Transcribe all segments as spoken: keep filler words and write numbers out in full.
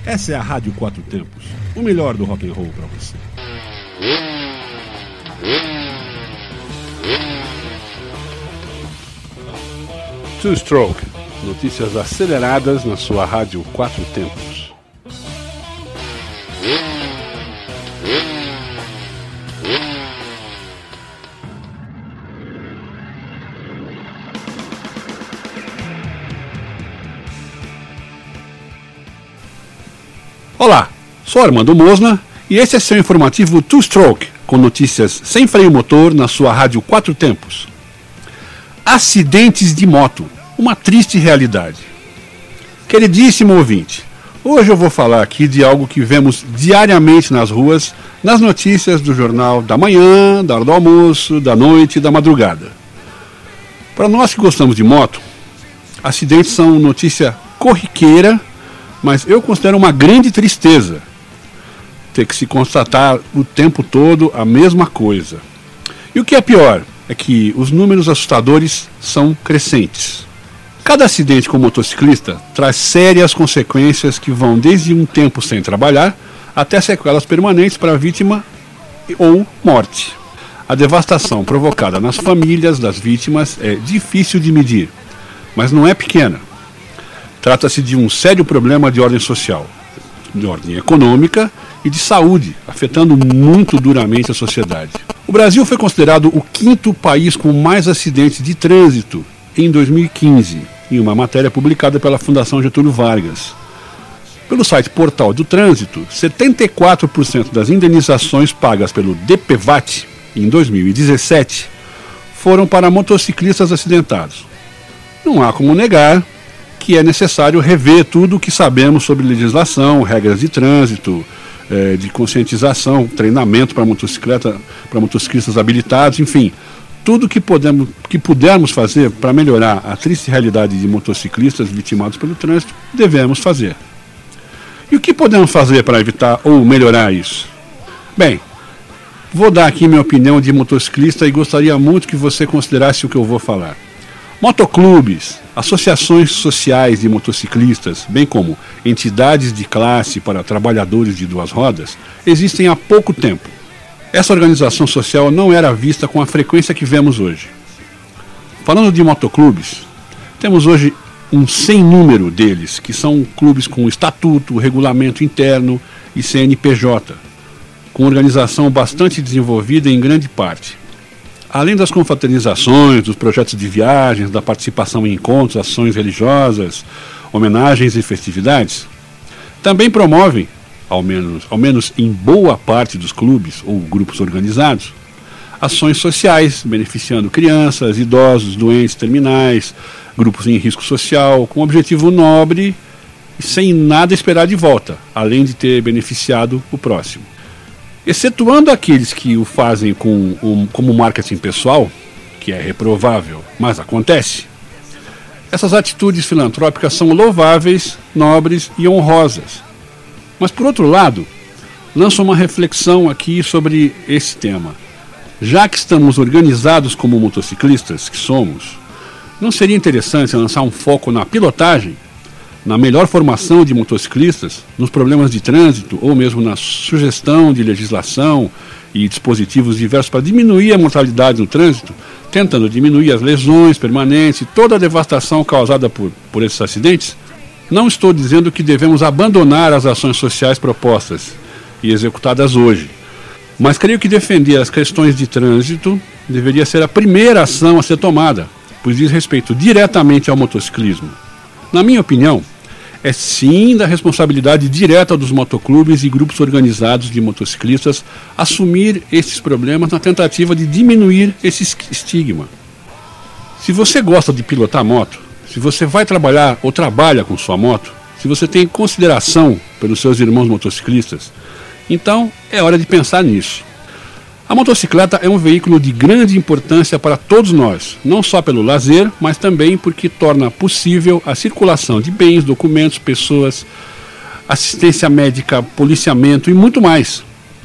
Essa é a Rádio Quatro Tempos, o melhor do rock and roll para você. Two Stroke, notícias aceleradas na sua Rádio Quatro Tempos. Olá, sou Armando Mosna e esse é seu informativo Two Stroke, com notícias sem freio motor na sua Rádio Quatro Tempos. Acidentes de moto, uma triste realidade. Queridíssimo ouvinte, hoje eu vou falar aqui de algo que vemos diariamente nas ruas, nas notícias do jornal da manhã, da hora do almoço, da noite e da madrugada. Para nós que gostamos de moto, acidentes são notícia corriqueira, mas eu considero uma grande tristeza ter que se constatar o tempo todo a mesma coisa. E o que é pior é que os números assustadores são crescentes. Cada acidente com motociclista traz sérias consequências que vão desde um tempo sem trabalhar até sequelas permanentes para a vítima ou morte. A devastação provocada nas famílias das vítimas é difícil de medir, mas não é pequena. Trata-se de um sério problema de ordem social, de ordem econômica e de saúde, afetando muito duramente a sociedade. O Brasil foi considerado o quinto país com mais acidentes de trânsito em dois mil e quinze, em uma matéria publicada pela Fundação Getúlio Vargas. Pelo site Portal do Trânsito, setenta e quatro por cento das indenizações pagas pelo D P V A T em dois mil e dezessete foram para motociclistas acidentados. Não há como negar que é necessário rever tudo o que sabemos sobre legislação, regras de trânsito, eh, de conscientização, treinamento para motocicleta, para motociclistas habilitados, enfim, tudo que, podemos, que pudermos fazer para melhorar a triste realidade de motociclistas vitimados pelo trânsito, devemos fazer. E o que podemos fazer para evitar ou melhorar isso? Bem, vou dar aqui minha opinião de motociclista e gostaria muito que você considerasse o que eu vou falar. Motoclubes, associações sociais de motociclistas, bem como entidades de classe para trabalhadores de duas rodas, existem há pouco tempo. Essa organização social não era vista com a frequência que vemos hoje. Falando de motoclubes, temos hoje um sem número deles, que são clubes com estatuto, regulamento interno e C N P J, com organização bastante desenvolvida em grande parte. Além das confraternizações, dos projetos de viagens, da participação em encontros, ações religiosas, homenagens e festividades, também promovem, ao menos, ao menos em boa parte dos clubes ou grupos organizados, ações sociais, beneficiando crianças, idosos, doentes terminais, grupos em risco social, com objetivo nobre e sem nada esperar de volta, além de ter beneficiado o próximo. Excetuando aqueles que o fazem com um, como marketing pessoal, que é reprovável, mas acontece, essas atitudes filantrópicas são louváveis, nobres e honrosas. Mas, por outro lado, lanço uma reflexão aqui sobre esse tema. Já que estamos organizados como motociclistas que somos, não seria interessante lançar um foco na pilotagem, na melhor formação de motociclistas, nos problemas de trânsito ou mesmo na sugestão de legislação e dispositivos diversos para diminuir a mortalidade no trânsito, tentando diminuir as lesões permanentes e toda a devastação causada por, por esses acidentes? Não estou dizendo que devemos abandonar as ações sociais propostas e executadas hoje, mas creio que defender as questões de trânsito deveria ser a primeira ação a ser tomada, pois diz respeito diretamente ao motociclismo. Na minha opinião, é sim da responsabilidade direta dos motoclubes e grupos organizados de motociclistas assumir esses problemas na tentativa de diminuir esse estigma. Se você gosta de pilotar moto, se você vai trabalhar ou trabalha com sua moto, se você tem consideração pelos seus irmãos motociclistas, então é hora de pensar nisso. A motocicleta é um veículo de grande importância para todos nós, não só pelo lazer, mas também porque torna possível a circulação de bens, documentos, pessoas, assistência médica, policiamento e muito mais.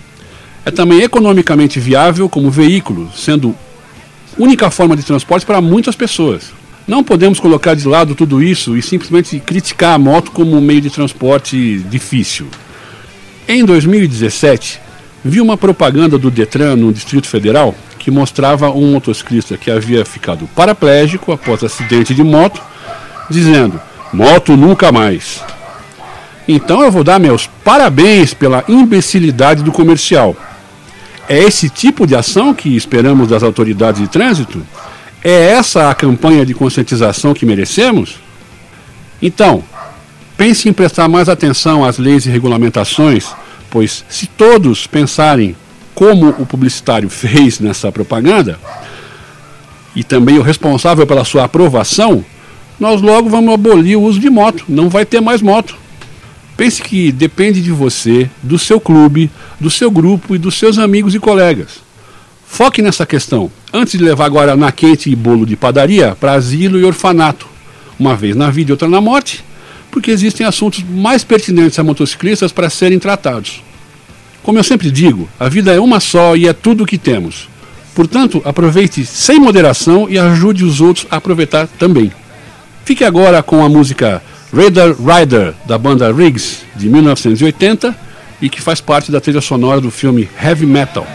É também economicamente viável como veículo, sendo única forma de transporte para muitas pessoas. Não podemos colocar de lado tudo isso e simplesmente criticar a moto como um meio de transporte difícil. Em dois mil e dezessete, vi uma propaganda do Detran no Distrito Federal que mostrava um motociclista que havia ficado paraplégico após acidente de moto, dizendo: moto nunca mais. Então eu vou dar meus parabéns pela imbecilidade do comercial. É esse tipo de ação que esperamos das autoridades de trânsito? É essa a campanha de conscientização que merecemos? Então, pense em prestar mais atenção às leis e regulamentações, pois se todos pensarem como o publicitário fez nessa propaganda, e também o responsável pela sua aprovação, nós logo vamos abolir o uso de moto, não vai ter mais moto. Pense que depende de você, do seu clube, do seu grupo e dos seus amigos e colegas. Foque nessa questão, antes de levar guaraná quente e bolo de padaria para asilo e orfanato, uma vez na vida e outra na morte, porque existem assuntos mais pertinentes a motociclistas para serem tratados. Como eu sempre digo, a vida é uma só e é tudo o que temos. Portanto, aproveite sem moderação e ajude os outros a aproveitar também. Fique agora com a música Radar Rider, da banda Riggs, de mil novecentos e oitenta, e que faz parte da trilha sonora do filme Heavy Metal.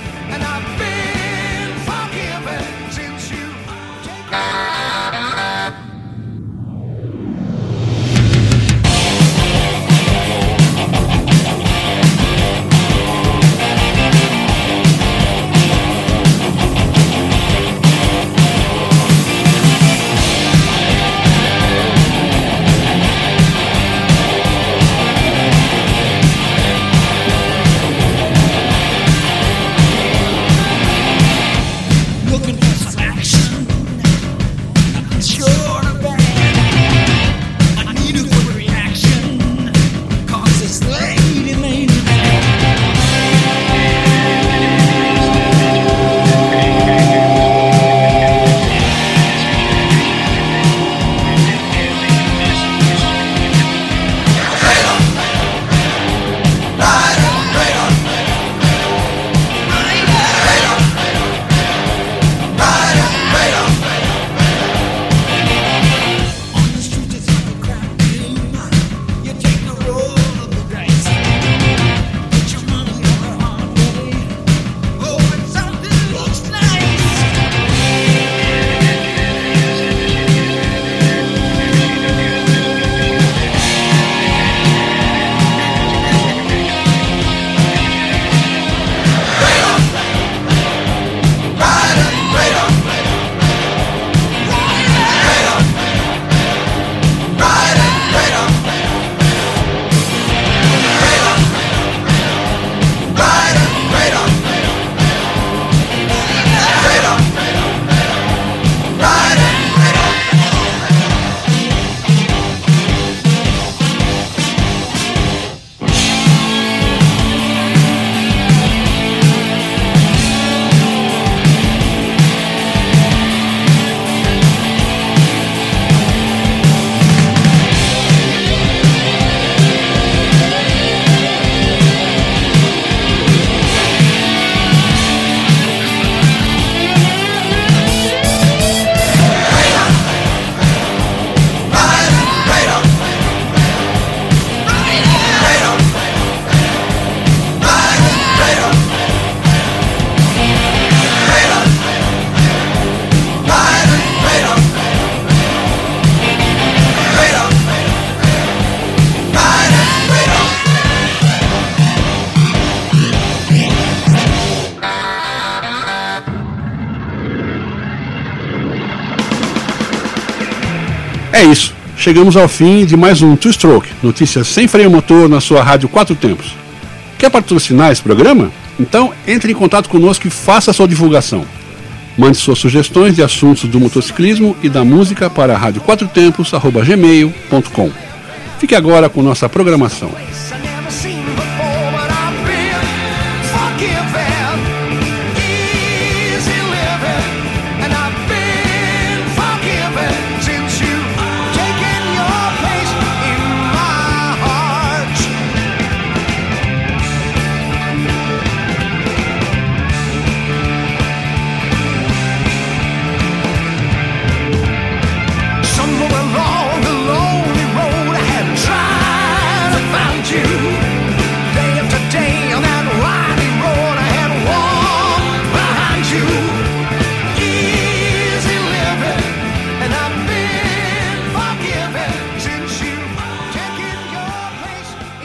É isso, chegamos ao fim de mais um Two Stroke, notícias sem freio motor na sua rádio Quatro Tempos. Quer patrocinar esse programa? Então entre em contato conosco e faça a sua divulgação. Mande suas sugestões de assuntos do motociclismo e da música para rádio quatro tempos arroba gmail ponto com. Fique agora com nossa programação.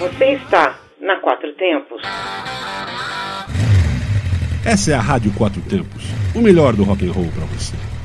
Você está na Quatro Tempos. Essa é a Rádio Quatro Tempos, o melhor do rock and roll para você.